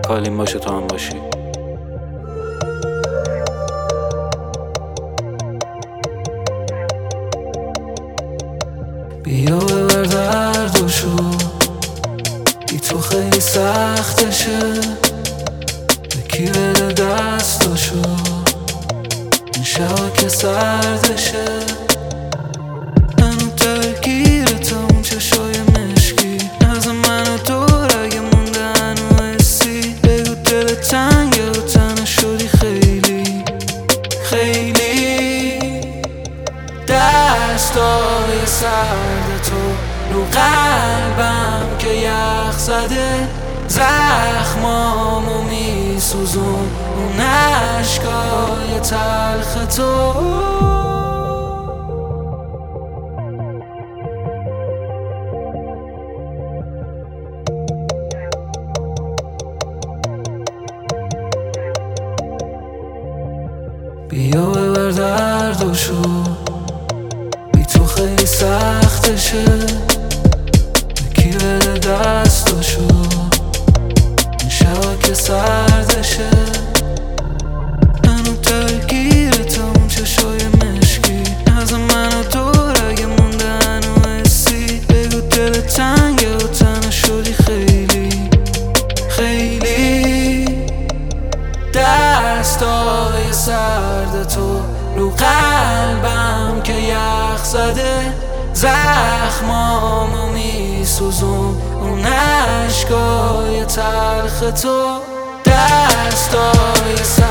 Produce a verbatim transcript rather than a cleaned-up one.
کالیم باشه تو هم باشی. بیا ببر دردشو، بی تو خیلی سختشه. یکی بده دستشو، این شبا که سردشه. منو درگیرتم اون چشای مشکی، نزد منو دور اگه مونده هنو حسی. بگو دل تنگه و تنه شدی خیلی خیلی. دستای سرد تو رو قلبم که یخ زده، زخمامو میسوزون اون عشقای تلخ تو. بیا ببر دردشو، بی تو خیلی سختشه. یکی بده دستشو، این شبا که سردشه. منو درگیرتم اون چشای مشکی، نزد منو دور اگه مونده هنو حسی. بگو دل تنگه و تنه شدی خیلی خیلی. دستای سرد تو رو قلبم که یخ زده، زخمامو میسوزون اون عشقای تلخ تو. دستای سرد